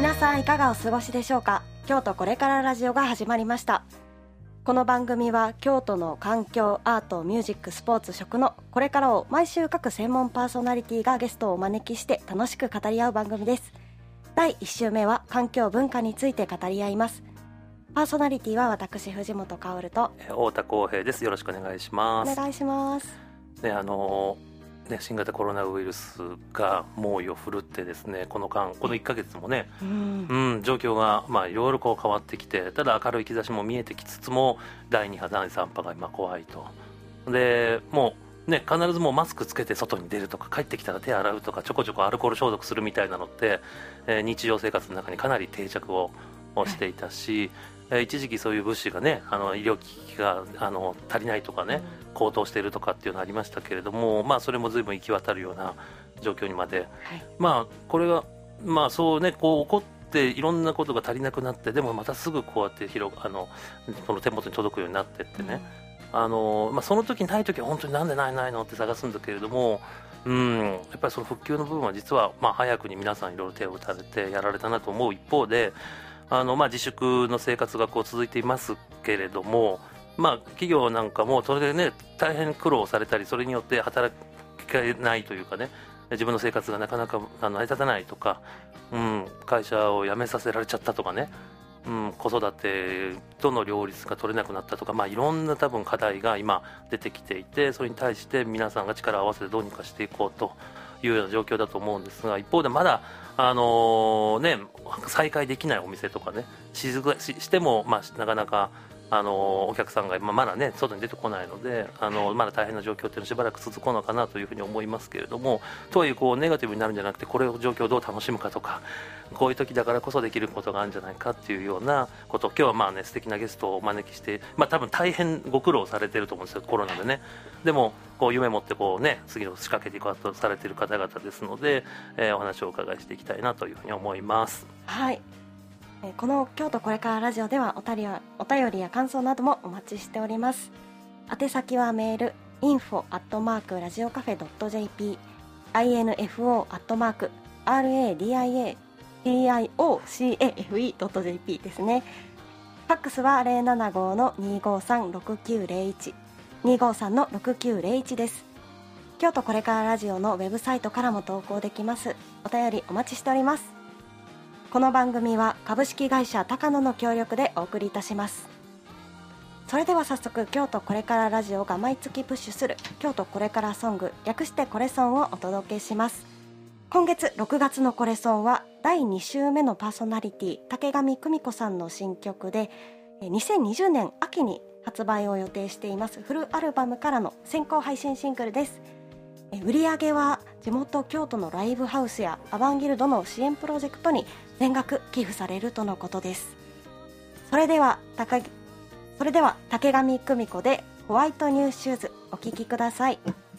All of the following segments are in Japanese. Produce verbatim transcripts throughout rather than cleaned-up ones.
皆さんいかがお過ごしでしょうか。京都これからラジオが始まりました。この番組は京都の環境、アート、ミュージック、スポーツ、食のこれからを毎週各専門パーソナリティがゲストをお招きして楽しく語り合う番組です。だいいっ週目は環境文化について語り合います。パーソナリティは私藤本薫と太田康平です。よろしくお願いします。 お願いします。 ね、あのね、新型コロナウイルスが猛威を振るってですね、この間このいっかげつもね、うんうん、状況がまあいろいろこう変わってきて、ただ明るい兆しも見えてきつつもだいに波だいさん波が今怖いと。でもうね、必ずもうマスクつけて外に出るとか、帰ってきたら手洗うとか、ちょこちょこアルコール消毒するみたいなのって、えー、日常生活の中にかなり定着をしていたし、えー、一時期そういう物資がね、あの医療機器があの足りないとかね、高騰しているとかっていうのありましたけれども、まあ、それも随分行き渡るような状況にまで、はい、まあこれがまあそうね、こう起こっていろんなことが足りなくなって、でもまたすぐこうやって広あのこの手元に届くようになってってね、うん、あのまあ、その時ない時は本当になんでないないのって探すんだけれども、うん、やっぱりその復旧の部分は実はまあ早くに皆さんいろいろ手を打たれてやられたなと思う一方で、あのまあ自粛の生活がこう続いていますけれども、まあ、企業なんかもそれでね大変苦労されたり、それによって働けないというかね、自分の生活がなかなかあの成り立たないとか、うん、会社を辞めさせられちゃったとかね、うん、子育てとの両立が取れなくなったとか、まあ、いろんな多分課題が今出てきていて、それに対して皆さんが力を合わせてどうにかしていこうというような状況だと思うんですが、一方でまだ、あのーね、再開できないお店とかね し, し, しても、まあ、なかなかあのお客さんがまだね外に出てこないので、あのまだ大変な状況っていうのはしばらく続くのかなというふうに思いますけれども、とはいえこうネガティブになるんじゃなくて、これを状況をどう楽しむかとか、こういう時だからこそできることがあるんじゃないかっていうようなことを、今日はまあね素敵なゲストをお招きして、まあ、多分大変ご苦労されてると思うんですよ、コロナでね。でもこう夢持ってこうね次の仕掛けていこうとされている方々ですので、えー、お話をお伺いしていきたいなというふうに思います。 はい、この京都これからラジオではおたりやお便りや感想などもお待ちしております。宛先はメール インフォ アットマーク ラジオカフェ ドット ジェーピー アイエヌエフオー アットマーク アールエーディーアイエーティーアイオーシーエーエフイー ドット ジェーピー ですね。ファックスは ゼロななご の にーごーさん ろくきゅうゼロいち にーごーさん の ろくきゅうゼロいちです。京都これからラジオのウェブサイトからも投稿できます。お便りお待ちしております。この番組は株式会社高野の協力でお送りいたします。それでは早速、京都これからラジオが毎月プッシュする京都これからソング、略してこれソンをお届けします。今月ろくがつのこれソンはだいに週目のパーソナリティ竹上久美子さんの新曲で、にせんにじゅうねん秋に発売を予定していますフルアルバムからの先行配信シングルです。売り上げは地元京都のライブハウスやアバンギルドの支援プロジェクトに全額寄付されるとのことです。それでは高それでは竹上久美子でホワイトニューシューズ、お聴きください。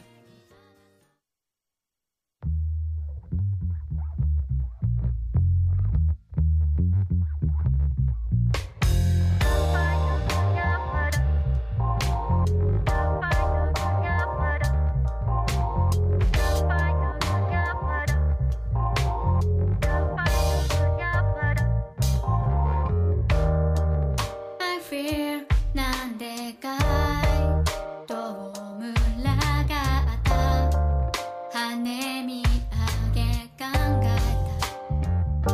なんでかいとむらがあった羽見上げ考えた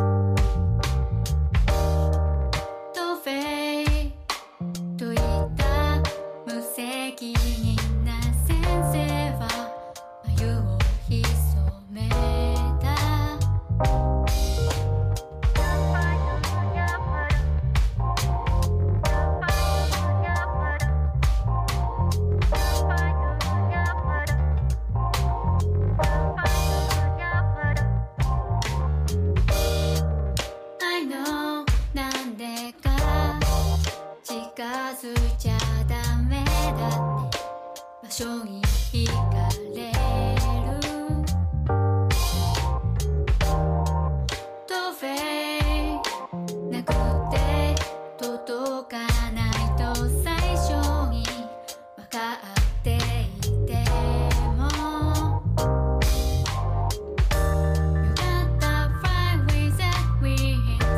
トフェイといった無責任な先生は眉を潜めた近づいちゃダメだって場所に惹かれるトフェイなくて届かないと最初に分かっていても You gotta fly with that wind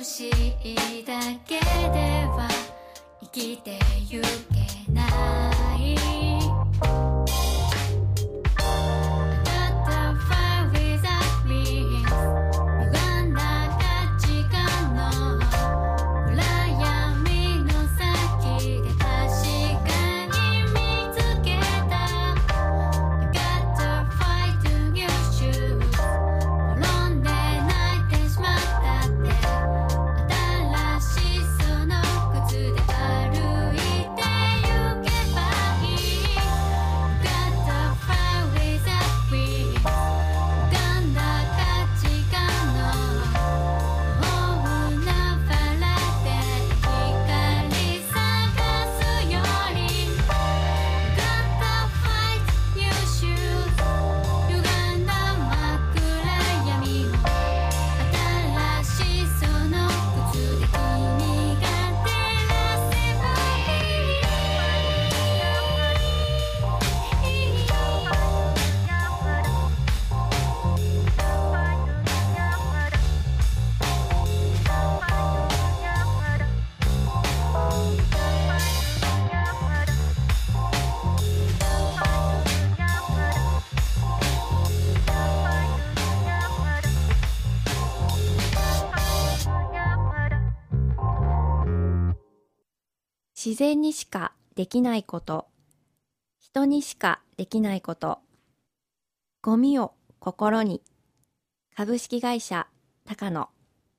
しいだけでは生きてゆけない自然にしかできないこと、人にしかできないこと、ゴミを心に。株式会社高野。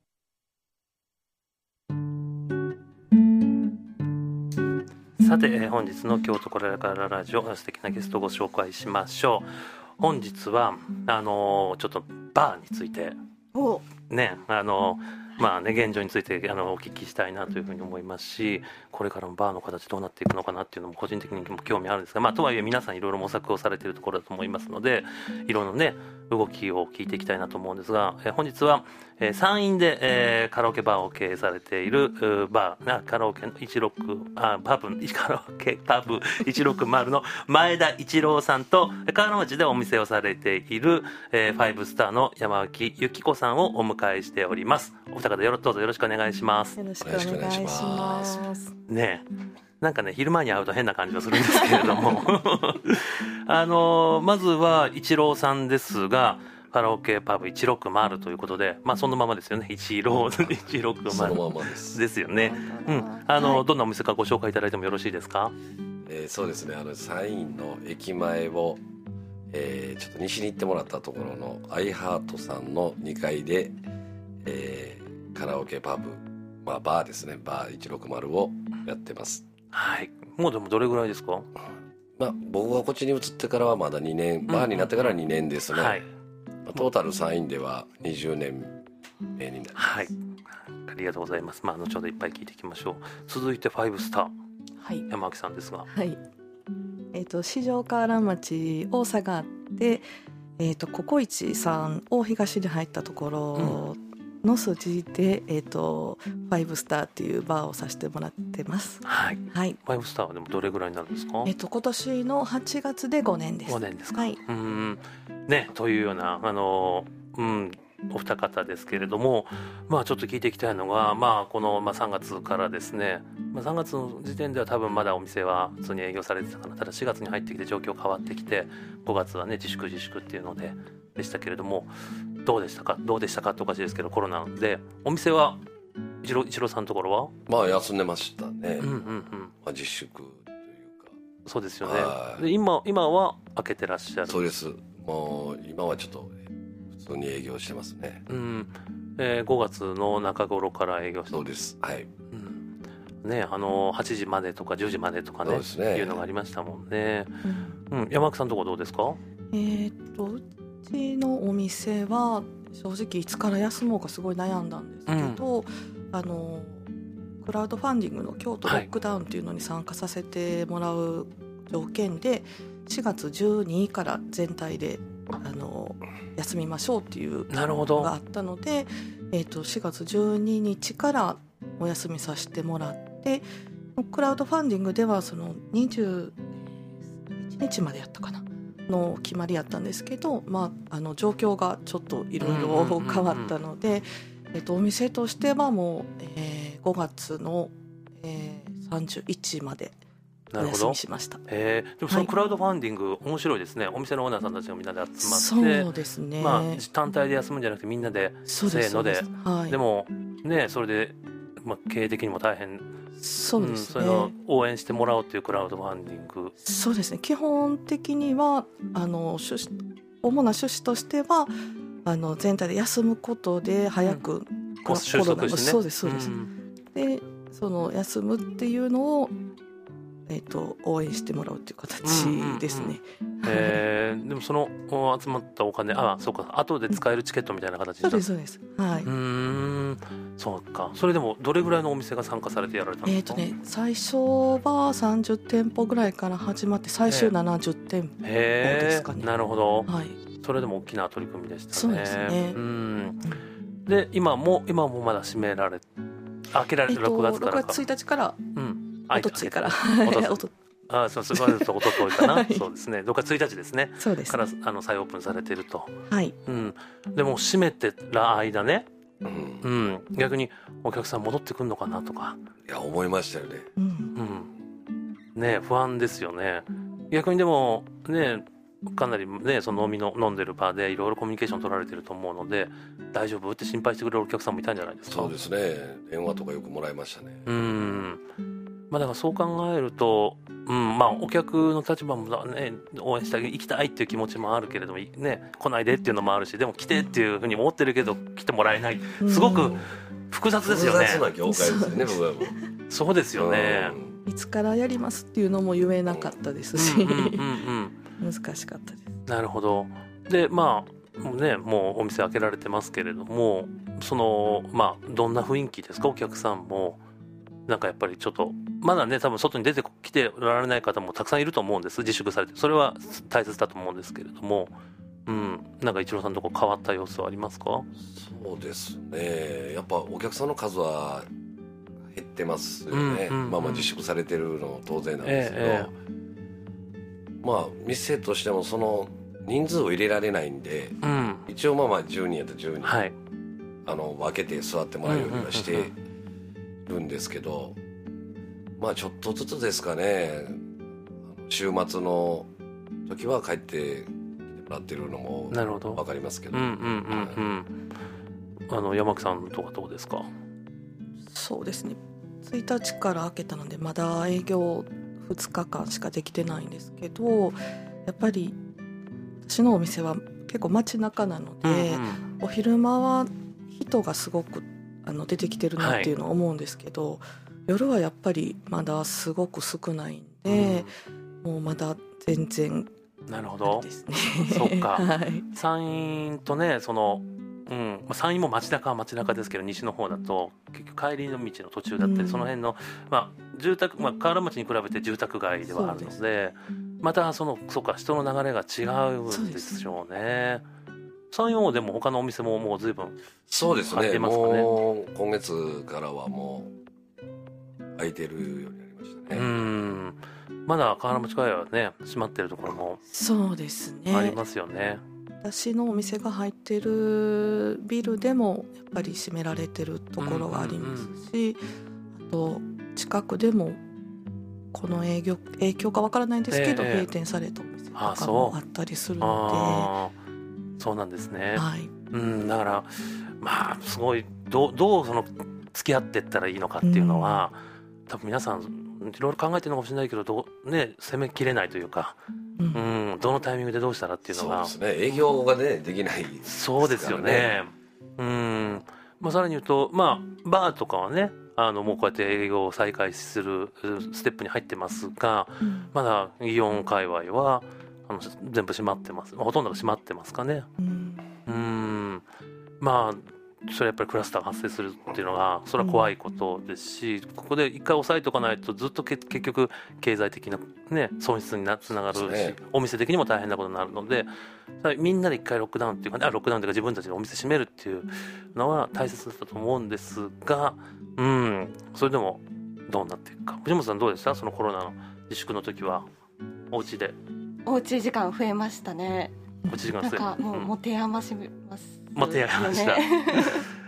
さて、えー本日の京都これからラジオ、素敵なゲストをご紹介しましょう。本日はあのーちょっとバーについておね、あのーまあね、現状についてあのお聞きしたいなというふうに思いますし、これからのバーの形どうなっていくのかなっていうのも個人的にも興味あるんですが、まあ、とはいえ皆さんいろいろ模索をされているところだと思いますので、いろんなね動きを聞いていきたいなと思うんですが、えー本日は、えー山陰で、えーカラオケバーを経営されているうーバーなカラオケのいちろくあパブカラオケパブいちろくまるの前田一郎さんと、河原町でお店をされている、えー、ファイブスターの山脇由紀子さんをお迎えしております。お二方よろどうぞよろしくお願いします。 よろしくお願いしますねえ、なんかね昼間に会うと変な感じはするんですけれどもあのーまずは一郎さんですが、カラオケパブいちろくまるということで、まあそのままですよね。一郎いちろくまるそのままですですよね。うん、あの、 はいどんなお店かご紹介いただいてもよろしいですか？ えーそうですね、あの山陰の駅前を、えーちょっと西に行ってもらったところのアイハートさんのにかいで、えーカラオケパブ、まあ、バーですね、バーいちろくまるをやってます。 はい。もうでもどれぐらいですか？ まあ、僕がこっちに移ってからはまだにねん、バーになってからにねんですね、 はい。 まあトータル山陰ではにじゅうねんになります。 はい。ありがとうございます。まあ後ほどいっぱい聞いていきましょう。続いてファイブスターはい、 山脇さんですが、 はいえー、と四条河原町大佐があって、えー、とココイチさんを東に入ったところの筋で、えー、とファイブスターっていうバーをさせてもらってます。 はい。 はいファイブスターはでもどれぐらいになるんですか？ えー、と今年のはちがつでごねんです。 ごねんですか？ はい、 うーんね、というようなあの、うん、お二方ですけれども、まあちょっと聞いていきたいのが、まあこの、まあ、さんがつからですね、まあ、さんがつの時点では多分まだお店は普通に営業されてたかな。ただしがつに入ってきて状況変わってきて、ごがつはね自粛自粛っていうのででしたけれども、どうでしたかどうでしたかっておかしいですけど、コロナでお店は一郎一郎さんのところはまあ休んでましたね、 うんうんうん、 まあ、自粛というか。 そうですよね。 はいで今今は開けてらっしゃる。 そうです、もう今はちょっと普通に営業してますね。 うんえー、ごがつの中頃から営業してそうです、はい。 うんね、あのはちじまでとかじゅうじまでとかね、 そうですねいうのがありましたもんね。 うんうん、山脇さんのところどうですか？ えー、とうちのお店は正直いつから休もうかすごい悩んだんですけど、あのクラウドファンディングの京都ロックダウンっていうのに参加させてもらう条件で、しがつじゅうににちから全体であの休みましょうっていうなるほどのがあったので、えー、としがつじゅうににちからお休みさせてもらって、クラウドファンディングではそのにじゅういちにちまでやったかなの決まりやったんですけど、まあ、あの状況がちょっといろいろ変わったので、 えっと、お店としてはもう、えー、ごがつの、えー、さんじゅういちにちまでお休みしました。 えー、でもそのクラウドファンディング、はい、面白いですね。お店のオーナーさんたちがみんなで集まって、 そうですね、 まあ、単体で休むんじゃなくてみんなでせーの で, で,、はい、でもねそれで、まあ、経営的にも大変そうですね、 うん、それを応援してもらおうというクラウドファンディング。 そうですね、基本的にはあの主主主な趣旨としてはあの全体で休むことで早く、うん、 コロナ収束してね、 そうですそうです、うん、でその休むっていうのを、えー、と応援してもらうという形ですね。 えー、でもその集まったお金、あそうか後で使えるチケットみたいな形になる、 うん、そうですそうです、はい、 うーんそうか。それでもどれぐらいのお店が参加されてやられたんですか？ えーとね、最初はさんじゅってんぽぐらいから始まって最終ななじゅってんぽですかね。 へーなるほど、 はい、 それでも大きな取り組みでしたね。 そうですね。 うん、で今も今もまだ閉められ開けられて、えっと、ろくがつからかろくがつついたちから、うん、おとついからおとあそうそうそうおとといかな、はい、そうですねろくがつついたちですね。 そうですからあの再オープンされてると、 はいうん、でも閉めてら間ね、うんうん、逆にお客さん戻ってくるのかなとかいや思いましたよね、 うんうん、ね不安ですよね。逆にでもねかなりねその飲みの飲んでる場でいろいろコミュニケーション取られてると思うので大丈夫って心配してくれるお客さんもいたんじゃないですか？ そうですね、電話とかよくもらいましたね。 うんまあだからそう考えると、うんまあ、お客の立場も、ね、応援してあげ行きたいっていう気持ちもあるけれども、ね、来ないでっていうのもあるしでも来てっていうふうに思ってるけど来てもらえないすごく複雑ですよね。 複雑な業界ですよね僕はもうそうですよね。 いつからやりますっていうのも言えなかったですし、うんうんうんうん、難しかったです。 なるほど。でまあもうねもうお店開けられてますけれどもそのまあどんな雰囲気ですか？お客さんもなんかやっぱりちょっとまだね多分外に出てきておられない方もたくさんいると思うんです。自粛されてそれは大切だと思うんですけれども、うん、なんか一郎さんのとこ変わった様子はありますか？ そうですね、やっぱお客さんの数は減ってますよね、うんうんうん、まあまあ自粛されてるの当然なんですけど、ええ、まあ店としてもその人数を入れられないんで、うん、一応まあまあじゅうにんやったらじゅうにん、はい、あの分けて座ってもらうようにはしてるんですけど、まあちょっとずつですかね。週末の時は帰ってきてもらってるのも分かりますけど、うんうんうんうん、あの山木さんとかどうですか？ そうですね、ついたちから開けたのでまだ営業ふつかかんしかできてないんですけど、やっぱり私のお店は結構街中なので、うんうん、お昼間は人がすごくあの出てきてるなっていうのを思うんですけど、はい、夜はやっぱりまだすごく少ないんで、うん、もうまだ全然なるほどですね。 そっか、 はい、 山陰とねそのうんまあ、山陰も街中は街中ですけど西の方だと結局帰りの道の途中だったり、うん、その辺の、まあ住宅まあ、河原町に比べて住宅街ではあるの で, でまたそのそうか人の流れが違うんでしょうね。山陽でも他のお店ももう随分そうですね、もう今月からはもう開いてるようになりましたね。 うんまだ河原町街はね閉まってるところもそうですねありますよね。 私のお店が入ってるビルでもやっぱり閉められてるところがありますし、うんうんうん、あと近くでもこの営業影響かわからないんですけど、えー、閉店されたお店とかもあったりするので、そうなんですね、 はい、 うん、だからまあすごいどう、どうその付き合っていったらいいのかっていうのは、うん、多分皆さんいろいろ考えてるのかもしれないけどどう、ね、攻めきれないというか、うんうん、どのタイミングでどうしたらっていうのがそうですね、営業がねできないですからね。 そうですよね、うんまあ、さらに言うと、まあ、バーとかはねあのもうこうやって営業を再開するステップに入ってますが、うん、まだイオン界隈はあの全部閉まってます、ほとんどが閉まってますかね、うん、うんまあそれやっぱりクラスターが発生するっていうのがそれは怖いことですし、うん、ここで一回抑えておかないとずっとけ結局経済的な、ね、損失につながるし、ね、お店的にも大変なことになるのでみんなで一回ロックダウンっていうか、ね、あロックダウンというか自分たちでお店閉めるっていうのは大切だったと思うんですが、うん、それでもどうなっていくか。藤本さんどうでした？そのコロナの自粛の時はお家でおうち時間増えましたね。 おうち時間増えなんかもう持て余します、 持て余した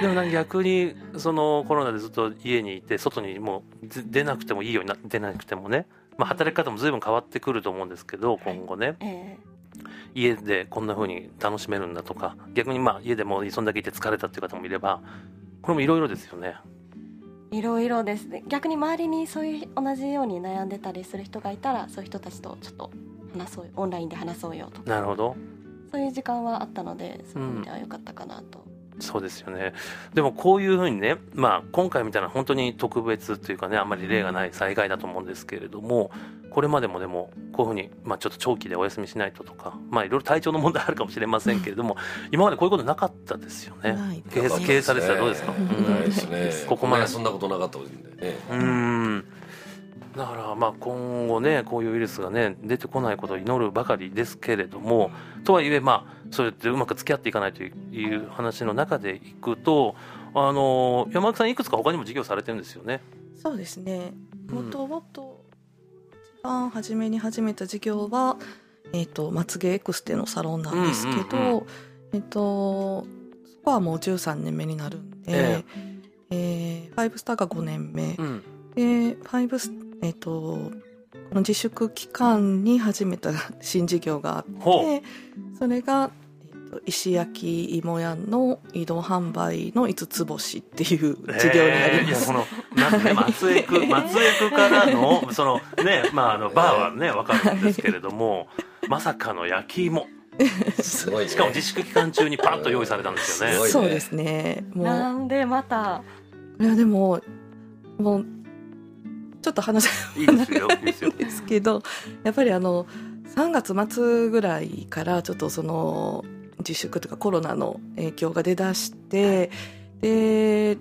でもなんか逆にそのコロナでずっと家にいて外にもう出なくてもいいようにな出なくてもね、まあ、働き方も随分変わってくると思うんですけど今後ね、 え家でこんな風に楽しめるんだとか逆にまあ家でもそんだけいて疲れたっていう方もいればこれもいろいろですよね。 いろいろですね。逆に周りにそういう同じように悩んでたりする人がいたらそういう人たちとちょっと話そうオンラインで話そうよとかなるほどそういう時間はあったのでそういう意味では良かったかなと、 うん、そうですよね。でもこういうふうにね、まあ、今回みたいな本当に特別というかねあんまり例がない災害だと思うんですけれどもこれまでもでもこういうふうに、まあ、ちょっと長期でお休みしないととか、まあ、いろいろ体調の問題あるかもしれませんけれども、うん、今までこういうことなかったですよね。 ない経営経営されてたらどうですか？ ないですね。 ここまでそんなことなかったんでね。 うーんだからまあ今後ねこういうウイルスがね出てこないことを祈るばかりですけれどもとはいえまあそうやってうまく付き合っていかないという話の中でいくとあの山脇さんいくつか他にも事業されてるんですよね。 そうですね。 うんもともと一番初めに始めた事業は、えー、とまつげエクステのサロンなんですけど、 うんうんうんえー、とそこはもうじゅうさんねんめになるんで、 ええー、ファイブスターがごねんめ、 うんでファイブス、えー、とこの自粛期間に始めた新事業があっほてそれが、えー、と石焼き芋屋の移動販売の五つ星っていう事業になります。 えーいやこのなんかね松江区松江区からのそのねまああのバーはねわかるんですけれどもまさかの焼き芋すごいね。 しかも自粛期間中にパッと用意されたんですよね。 すごいねそうですね。もうなんでまたいやでももうちょっと話いいですよいいですよ。 ですけどやっぱりあのさんがつ末ぐらいからちょっとその自粛というかコロナの影響が出だしてで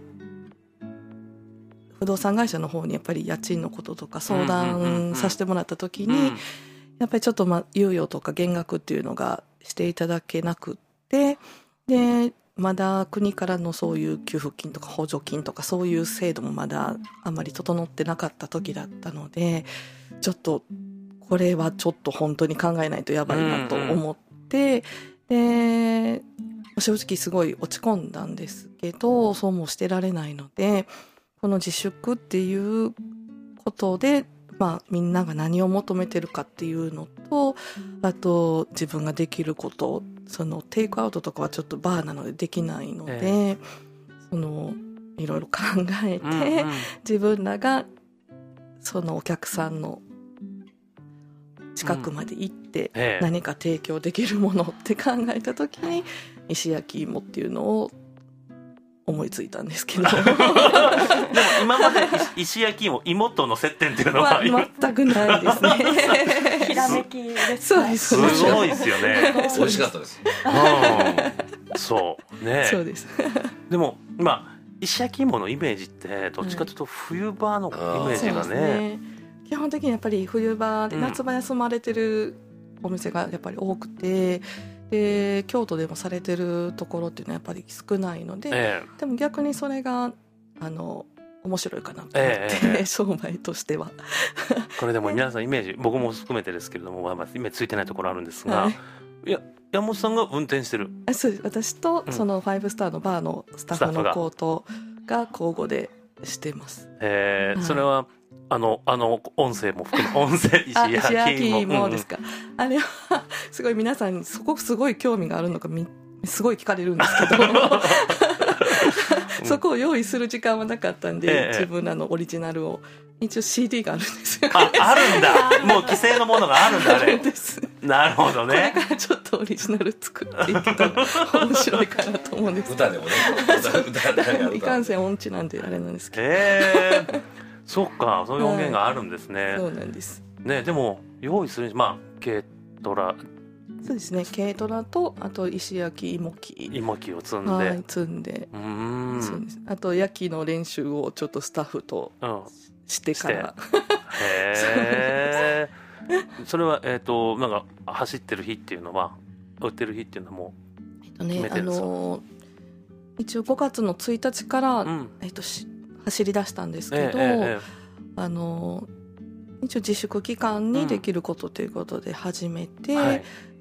不動産会社の方にやっぱり家賃のこととか相談させてもらった時に、 うんやっぱりちょっとまあ猶予とか減額っていうのがしていただけなくってでまだ国からのそういう給付金とか補助金とかそういう制度もまだあんまり整ってなかった時だったのでちょっとこれはちょっと本当に考えないとやばいなと思って、うんうん、で正直すごい落ち込んだんですけどそうもしてられないのでこの自粛っていうことでまあ、みんなが何を求めてるかっていうのとあと自分ができることそのテイクアウトとかはちょっとバーなのでできないので、ええ、そのいろいろ考えて、うんうん、自分らがそのお客さんの近くまで行って何か提供できるものって考えた時に石焼き芋っていうのを思いついたんですけどでも今まで石焼き芋芋との接点っていうのは、 まあ、全くないですねひらめきですそうですすごいですよね美味しかったです、 うん、そうねそうですでもまあ石焼き芋のイメージってどっちかというと冬場のイメージが ね,、うん、ね基本的にやっぱり冬場で夏場休まれてるお店がやっぱり多くて、で京都でもされてるところっていうのはやっぱり少ないので、えー、でも逆にそれがあの面白いかなと思って、えー、商売としてはこれでも皆さんイメージ僕も含めてですけれども、まあ、イメージついてないところあるんですが、はい、いや山本さんが運転してるあそうです。私とそのファイブスターのバーのスタッフの子とが交互でしてます、 えーはい、それはあのあの音声も含め音声石焼き芋ですか、うんうん、あれはすごい皆さんにそこすごい興味があるのかみすごい聞かれるんですけどそこを用意する時間はなかったんで、ええ、自分らのオリジナルを一応 シーディー があるんですよ、ね、 あ, あるんだもう既成のものがあるんだあれですなるほどねこれからちょっとオリジナル作っていけたら面白いかなと思うんです歌でもね歌でいかんせん音痴なんであれなんですけど、 えー、そっかそういう音源があるんですね、はい、 そうなんですねでも用意するまあ軽トラそうですね軽トラとあと石焼き芋機芋機を積んで、 はい、積んでうーんそうですあと焼きの練習をちょっとスタッフとしてから、うん、 へーそれは、えーと、なんか走ってる日っていうのは売ってる日っていうのはもう決めてるんですか、えっとねあのー、 一応ごがつのついたちから、うんえーと、し走り出したんですけど、えーえー、あのー一応自粛期間にできることということで始めて、うんはい、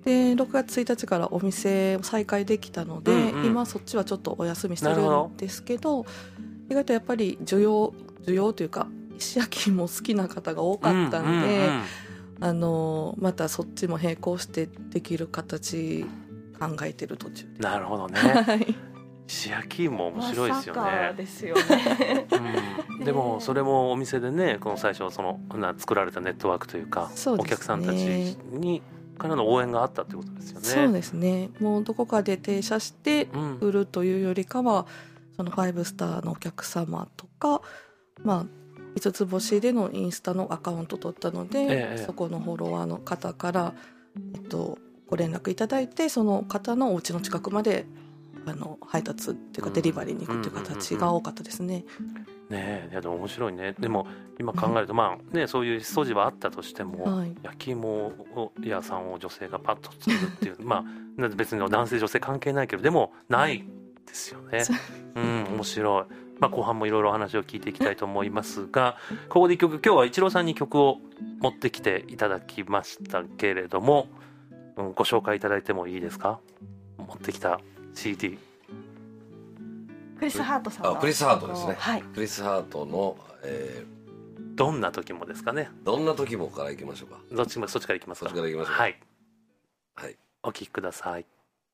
でろくがつついたちからお店を再開できたので、 うんうん、 今そっちはちょっとお休みしてるんですけど、意外とやっぱり需要需要というか石焼きも好きな方が多かったんで、うんうんうん、あのまたそっちも並行してできる形考えてる途中です。 なるほどね、はい、石焼きも面白いですよね。 まさかですよね、 うん、でもそれもお店でね、この最初そのな作られたネットワークというか、そうですね、お客さんたちにからの応援があったということですよね。 そうですね、もうどこかで停車して売るというよりかは、うん、そのファイブスターのお客様とか、まあいつつ星でのインスタのアカウント取ったので、ええ、そこのフォロワーの方から、えっと、ご連絡いただいて、その方のお家の近くまであの配達っていうかデリバリーに行くという形が多かったですね。 ねえ、いやでも面白いね。でも今考えると、まあね、そういう素地はあったとしても、はい、焼き芋屋さんを女性がパッと作るっていうまあ別に男性女性関係ないけど、でもないですよね。うん、面白い。まあ、後半もいろいろ話を聞いていきたいと思いますが、ここで一曲、今日はイチローさんに曲を持ってきていただきましたけれども、うん、ご紹介いただいてもいいですか？持ってきた シーディー。 クリス・ハートさんの。 あ、クリス・ハートですね、 はい、 クリス・ハートの、えー、どんな時もですかね。 どんな時もからいきましょうか。 どっちも、そっちからいきますか。 そっちからいきましょう。 はい、 はい、 お聴きください。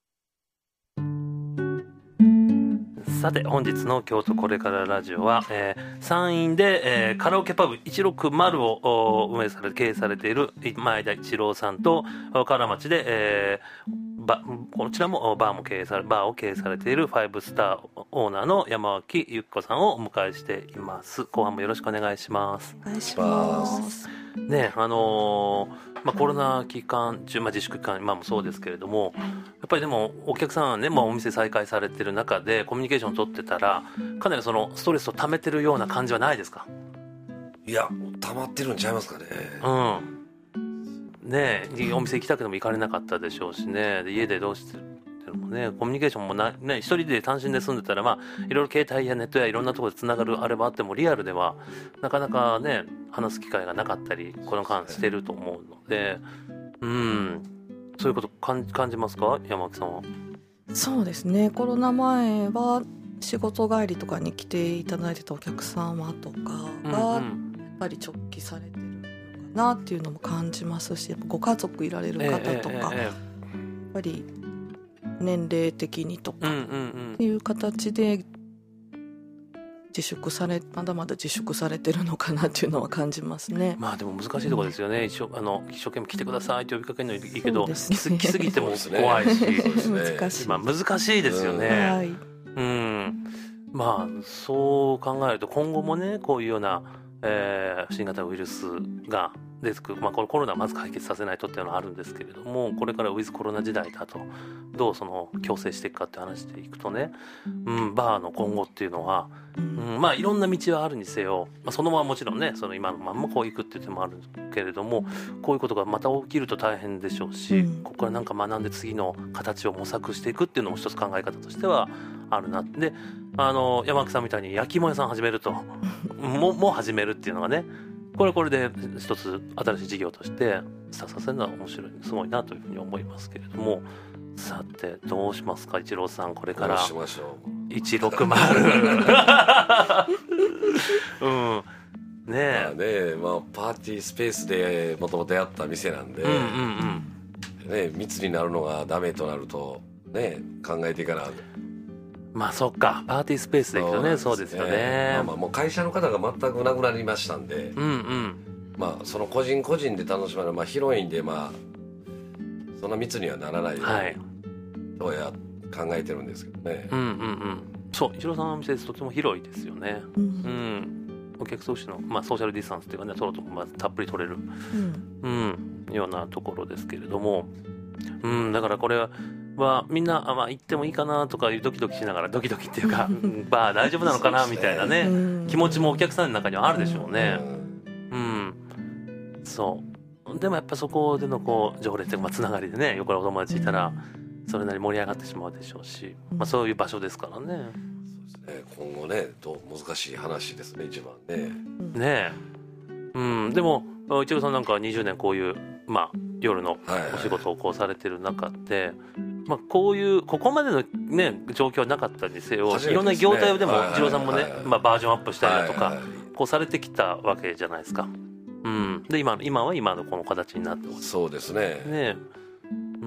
さて本日の京都これからラジオは、えー、山陰で、えー、カラオケパブいちろくまるを運営され経営されている前田一郎さんと、河原町で、えー、ばこちらもバーも経営されバーを経営されているファイブスターオーナーの山脇由紀子さんをお迎えしています。後半もよろしくお願いします。 お願いしますね。あのーまあ、コロナ期間中、まあ、自粛期間、まあ、もそうですけれども、やっぱりでもお客さんはね、まあ、お店再開されてる中でコミュニケーションを取ってたら、かなりそのストレスを溜めてるような感じはないですか？ いや、溜まってるんちゃいますかね。 うんねえ、お店行きたくても行かれなかったでしょうしね。で家でどうしてるっていうのもね、コミュニケーションもな、ね、一人で単身で住んでたら、まあ、いろいろ携帯やネットやいろんなところでつながるあればあっても、リアルではなかなかね話す機会がなかったりこの間してると思うので、うん、そういうこと感じ、感じますか、山脇さんは？ そうですね、コロナ前は仕事帰りとかに来ていただいてたお客様とかがやっぱり直帰されてるのかなっていうのも感じますし、やっぱご家族いられる方とか、やっぱり年齢的にとかっていう形で自粛されまだまだ自粛されてるのかなっていうのは感じますね。 まあでも難しいところですよね、うん、一生あの一生懸命来てくださいと呼びかけるのいいけど、ね、来すぎても怖いし、 難しい、 まあ、難しいですよね、 うん、はい、 うん、まあそう考えると今後もねこういうような、えー、新型ウイルスが出てくる、まあ、これコロナをまず解決させないとっていうのはあるんですけれども、これからウィズコロナ時代だとどうその共生していくかって話していくとね、うん、バーの今後っていうのは、うん、まあいろんな道はあるにせよ、まあ、そのままもちろんねその今のまんまこういくっていう手もあるけれども、こういうことがまた起きると大変でしょうし、うん、ここからなんか学んで次の形を模索していくっていうのも一つ考え方としてはあるな。で、あの山脇さんみたいに焼き芋屋さん始めるとももう始めるっていうのがね、これはこれで一つ新しい事業としてスタートさせるのは面白い、すごいなというふうに思いますけれども、さてどうしますか、一郎さん、これからしましょういちろくまるうんねえ、 まあね、まあ、パーティースペースでもともとやった店なんで、うんうんうんね、密になるのがダメとなるとね考えていかな。 まあそっか、パーティースペースで行くとね、そうですよね。 まあまあもう会社の方が全くなくなりましたんで、うんうん、まあその個人個人で楽しまれる、まあ広いんでまあそんな密にはならないように、はい、どうや考えてるんですけどね。うんうんうん。 そう、一郎さんのお店とても広いですよね。うん。うん、お客同士のまあソーシャルディスタンスっていうかね、取ろうとまあたっぷり取れる、うん、うん、ようなところですけれども、うん、だからこれは。はみんなあ、まあ、行ってもいいかなとかドキドキしながら、ドキドキっていうかバー大丈夫なのかなみたいなね気持ちもお客さんの中にはあるでしょうね。うん、そうでもやっぱそこでのこう常連というかつながりでね、横からお友達いたらそれなり盛り上がってしまうでしょうし、まあ、そういう場所ですからね。 そうですね、今後ねどう難しい話ですね一番ね。 ねえ、うん、でも一郎さんなんかにじゅうねんこういうまあ、夜のお仕事をこうされてる中で、まあ、こういうここまでの、ね、状況はなかったにせよ、 初めてですね、 いろんな業態でもはい一郎さんもね、 はいまあ、バージョンアップしたりだとか、 はいはい、 こうされてきたわけじゃないですか、うん、で 今, 今は今のこの形になってます。 そうですね、 ね、うん、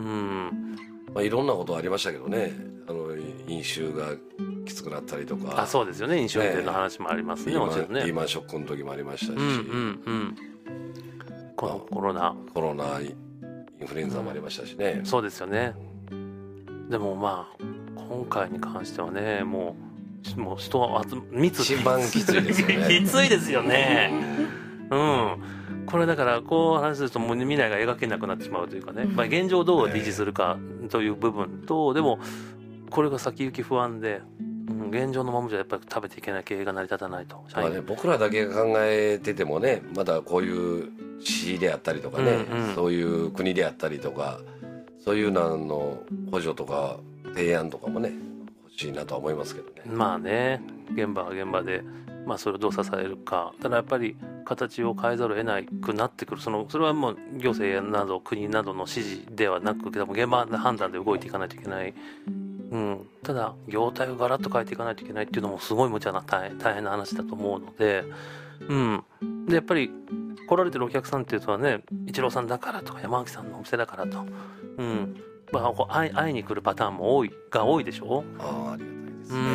まあ、いろんなことありましたけどね、あの飲酒がきつくなったりとか、 あ、そうですよね、飲酒運転の話もありますね、 ね、 もちろんね。 リーマンショックの時もありましたし、 うんうんうん、このコロナコロナインフルエンザもありましたしね、 そうですよね。でもまあ今回に関してはね、もうもう人は密一番きついですよねきついですよね。うん、これだからこう話するともう未来が描けなくなってしまうというかね、まあ、現状をどう維持するかという部分と、でもこれが先行き不安で、うん、現状のままじゃやっぱり食べていけない経営が成り立たないと、 まあね、僕らだけが考えててもね、まだこういう市であったりとかね、うんうん、そういう国であったりとか、そういうのの補助とか提案とかもね欲しいなとは思いますけどね。 まあね、現場は現場で、まあ、それをどう支えるか。ただやっぱり形を変えざるを得なくなってくる、そのそれはもう行政など国などの指示ではなく、現場の判断で動いていかないといけない、うん、ただ業態をガラッと変えていかないといけないっていうのもすごい無茶な 大, 大変な話だと思うので、うん、でやっぱり来られてるお客さんっていうのはね、一郎さんだからとか山脇さんのお店だからと、うん、まあ、こう 会, い会いに来るパターンも多いが多いでしょ。 ああ、ありがたいですね。 うん、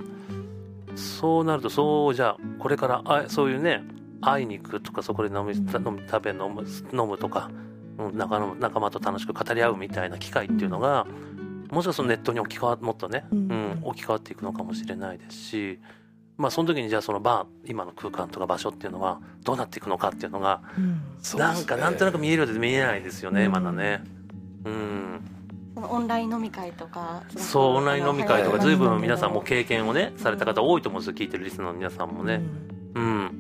そうなると、そうじゃあこれからあそういうね、会いに行くとか、そこで飲み飲み食べ飲む飲むとか、うん、仲, 仲間と楽しく語り合うみたいな機会っていうのが、もしかするとネットに置き換わもっとね、うんうん、置き換わっていくのかもしれないですし、まあ、その時にじゃあそのバー、今の空間とか場所っていうのはどうなっていくのかっていうのが、うん、なんかなんとなく見えるようで見えないですよね、うん、まだね、うん、 オンライン飲み会とか、 そうオンライン飲み会とか随分皆さんも経験をねされた方多いと思うんですよ、聞いてるリスナーの皆さんもね、うん、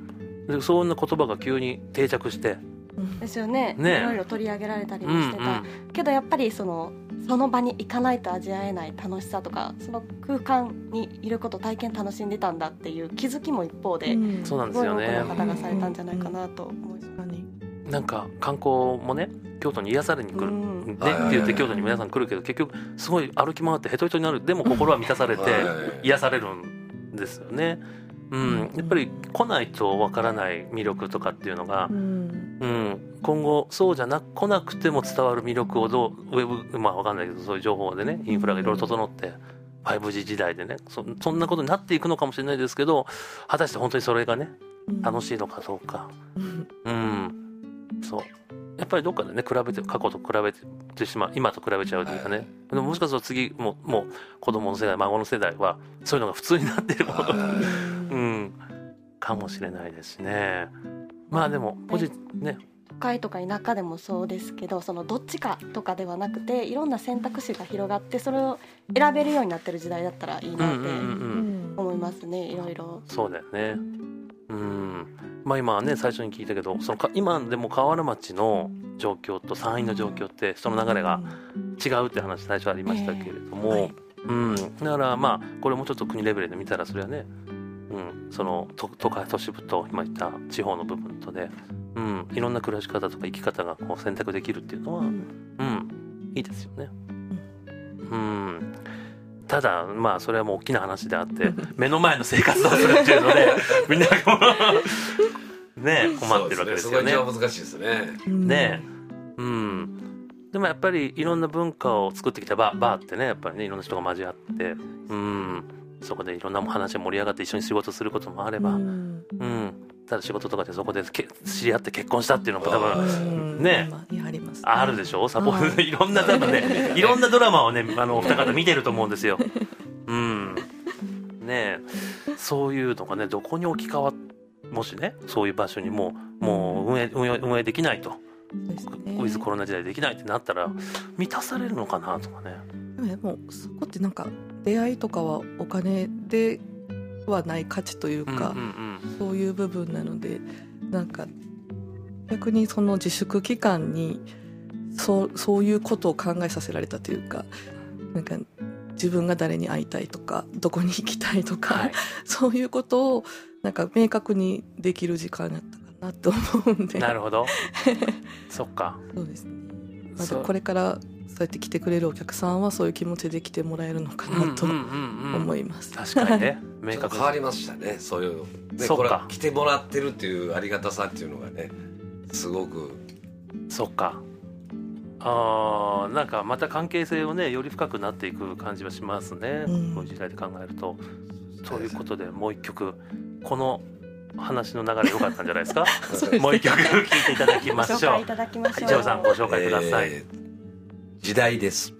うん、でそんな言葉が急に定着してですよね、 ね、 いろいろ取り上げられたりもしてた、うんうん、けどやっぱりそのその場に行かないと味わえない楽しさとか、その空間にいること体験楽しんでたんだっていう気づきも一方で、うん、 そうなんですよね、 すごい多くの方がされたんじゃないかなと思います。 なんか観光もね、京都に癒されに来る、うん、でって言って京都に皆さん来るけど、結局すごい歩き回ってヘトヘトになる、でも心は満たされて癒されるんですよね、うん、やっぱり来ないとわからない魅力とかっていうのが、うんうん、今後そうじゃなく来なくても伝わる魅力をどうウェブ、まあわかんないけど、そういう情報でね、インフラがいろいろ整って ファイブジー 時代でね、 そ, そんなことになっていくのかもしれないですけど、果たして本当にそれがね楽しいのかどうか、うん、そうやっぱりどっかでね比べて、過去と比べてしまう、今と比べちゃうというかね、でももしかすると次ももう子供の世代、孫の世代はそういうのが普通になっているもの、うん、かもしれないですね。まあでもポジね、 都会とか田舎でもそうですけど、そのどっちかとかではなくて、いろんな選択肢が広がって、それを選べるようになってる時代だったらいいなって思いますね、いろいろ。そうだよね、 うん、まあ今はね最初に聞いたけど、そのか今でも河原町の状況と山陰の状況って人の流れが違うって話最初ありましたけれども、えーはいうん、だからまあこれもちょっと国レベルで見たら、それはね、うん、その都会都市部と今言った地方の部分とで、うん、いろんな暮らし方とか生き方がこう選択できるっていうのは、うんうん、いいですよね、うん、ただまあそれはもう大きな話であって目の前の生活をするっていうのでみんなね困ってるわけですよね。 そこが一番難しいですね。 ね、うん、でもやっぱりいろんな文化を作ってきたバー、バーってね、やっぱりねいろんな人が交わって、うん、そこでいろんな話が盛り上がって一緒に仕事することもあれば、うんうん、ただ仕事とかでそこで知り合って結婚したっていうのも多分ね、あるでしょ、サポートいろんな多分ねいろんなドラマをねあのお二方見てると思うんですよ、うん、ね、そういうのがねどこに置き換わっもしねそういう場所にもう、もう運営、運営、運営できないと、ウィズコロナ時代できないってなったら満たされるのかなとかね。 でもそこってなんか出会いとかはお金ではない価値というか、うんうんうん、そういう部分なので、なんか逆にその自粛期間にそう、そういうことを考えさせられたというか、なんか自分が誰に会いたいとかどこに行きたいとか、はい、そういうことをなんか明確にできる時間だったかなと思うんでなるほどそっかそうですね、まあ、でもこれからそうやって来てくれるお客さんはそういう気持ちで来てもらえるのかなと思います、 うんうんうんうん、確かにね明確に変わりましたねそういう、ね、 そっかこれ来てもらってるっていうありがたさっていうのがねすごくそっかあなんかまた関係性をねより深くなっていく感じはしますね、うん、この時代で考えるとということでもう一曲この話の流れ良かったんじゃないですかもう一曲聴いていただきましょうご紹介いただきましょう一応さんご紹介ください、 えー、時代です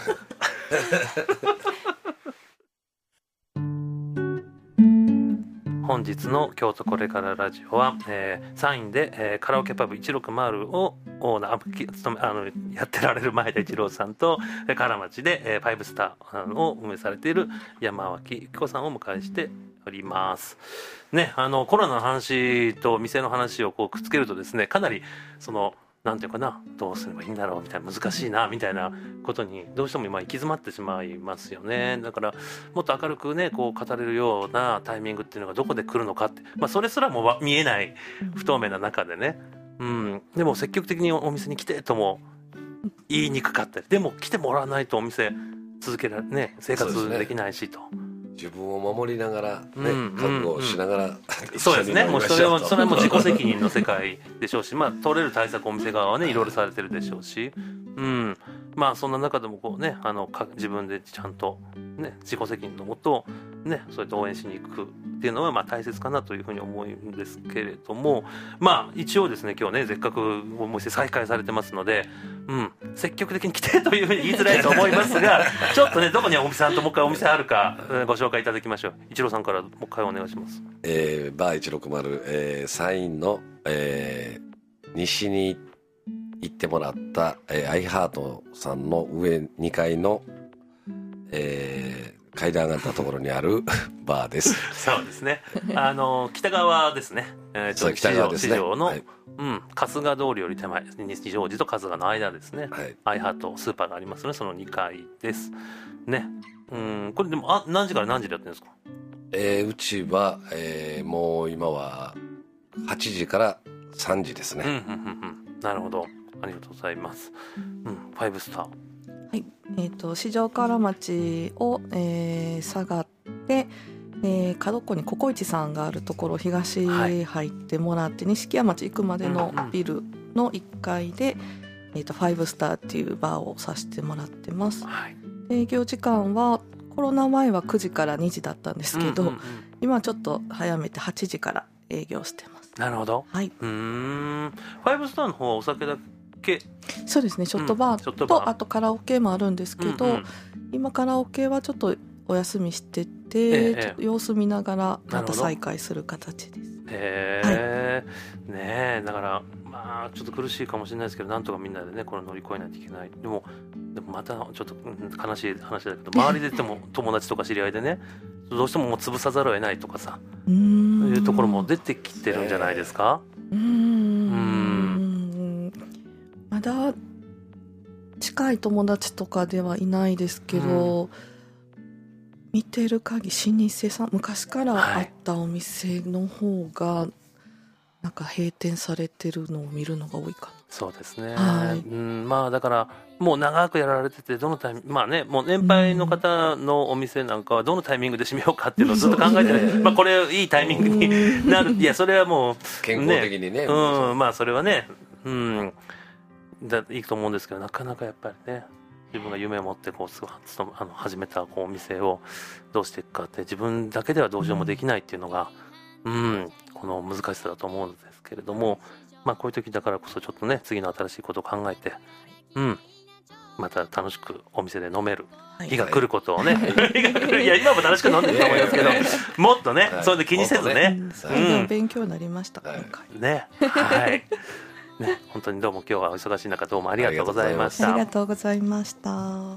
本日の京都これからラジオは、えー、サインで、えー、カラオケパブいちろくまるをオーナー務めあのやってられる前田一郎さんと唐町で、えー、ファイブスターを運営されている山脇由紀子さんをお迎えしておりますね。あのコロナの話と店の話をこうくっつけるとですねかなりそのなんていうかなどうすればいいんだろうみたいな難しいなみたいなことにどうしても今行き詰まってしまいますよね。だからもっと明るくねこう語れるようなタイミングっていうのがどこで来るのかって、まあ、それすらも見えない不透明な中でね、うん、でも積極的にお店に来てとも言いにくかったりでも来てもらわないとお店続けられね生活できないしと。 自分を守りながら、ねうんうんうん、覚悟をしながらそうですねもうそれはそれはもう自己責任の世界でしょうし、まあ、取れる対策お店側はねいろいろされてるでしょうし、うん、まあそんな中でもこうねあのか自分でちゃんと、ね、自己責任のもと、ね、そうやって応援しに行くっていうのはまあ大切かなというふうに思うんですけれどもまあ一応ですね今日ねせっかくお店再開されてますので、うん、積極的に来てというふうに言いづらいと思いますがちょっとねどこにお店さんともう一回お店あるかご紹介いただきましょう。一郎さんからもう一回お願いします。 えー、バーいちろくまる、えー、サインの、えー、西に行ってもらった、えー、アイハートさんの上にかいの、えー、階段上がったところにあるバーですそうですねあの北側ですね、えー、 そう北側ですね市場の、 はいうん、春日通りより手前西条寺と春日の間ですね、はい、アイハートスーパーがありますのでそのにかいですね。うんこれでもあ何時から何時でやってるんですか？ えー、うちは、えー、もう今ははちじからさんじですね、うんうんうんうん、なるほどありがとうございます、うん、ファイブスターはいえー、と四条河原町を、えー、下がって、えー、角っこにココイチさんがあるところ東入ってもらって、はい、錦山町行くまでのビルのいっかいで、うんうんえー、とファイブスターっていうバーをさせてもらってます、はい、営業時間はコロナ前はくじからにじだったんですけど、うんうんうん、今はちょっと早めてはちじから営業してます。 なるほど、 はい、 うーんファイブスターの方はお酒だけそうですねショットバーと、うん、ーあとカラオケもあるんですけど、うんうん、今カラオケはちょっとお休みしてて、ええ、ちょっと様子見ながらまた再開する形です。 へえ、はい、ねえだからまあちょっと苦しいかもしれないですけどなんとかみんなでねこれ乗り越えないといけない。でもでもまたちょっと悲しい話だけど周りで言っても友達とか知り合いでねどうしてももう潰さざるを得ないとかさうーんいうところも出てきてるんじゃないですか。 うーんうんまだ近い友達とかではいないですけど、うん、見てる限り老舗さん昔からあったお店の方がなんか閉店されてるのを見るのが多いかな。 そうですね、 はい、 うんまあだからもう長くやられててどのタイミングまあねもう年配の方のお店なんかはどのタイミングで閉めようかっていうのをずっと考えてる、まあこれいいタイミングになるいやそれはもう、ね、 健康的にねうんまあそれはねうんだいいと思うんですけどなかなかやっぱりね自分が夢を持ってこうあの始めたこうお店をどうしていくかって自分だけではどうしようもできないっていうのが、うん、この難しさだと思うんですけれども、まあ、こういう時だからこそちょっとね次の新しいことを考えて、うん、また楽しくお店で飲める日が来ることをね、はい、いや今も楽しく飲んでると思いますけどもっとね、はい、それで気にせずね、 うん、勉強になりました今回ねはいね、本当にどうも今日はお忙しい中どうもありがとうございました。 ありがとうございました。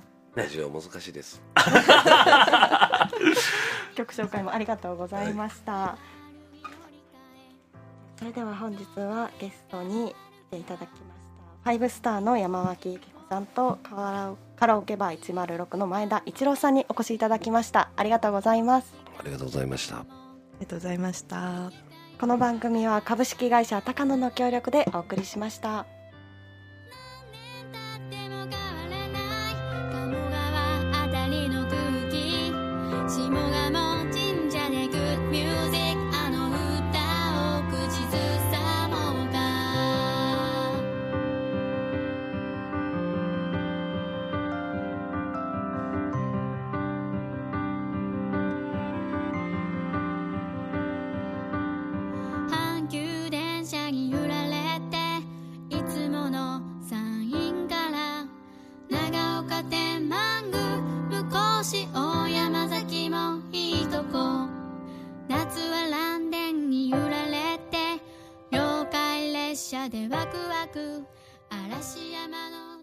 ラジオ難しいです曲紹介もありがとうございました、はい、それでは本日はゲストに来ていただきましたファイブスターの山脇由紀子さんとカラオケバーいちまるろくの前田一郎さんにお越しいただきました。ありがとうございます。 ありがとうございました。 ありがとうございました。 この番組は株式会社高野の協力でお送りしました。 大山崎もいいとこ、夏はランデンに揺られて、妖怪列車でワクワク、嵐山の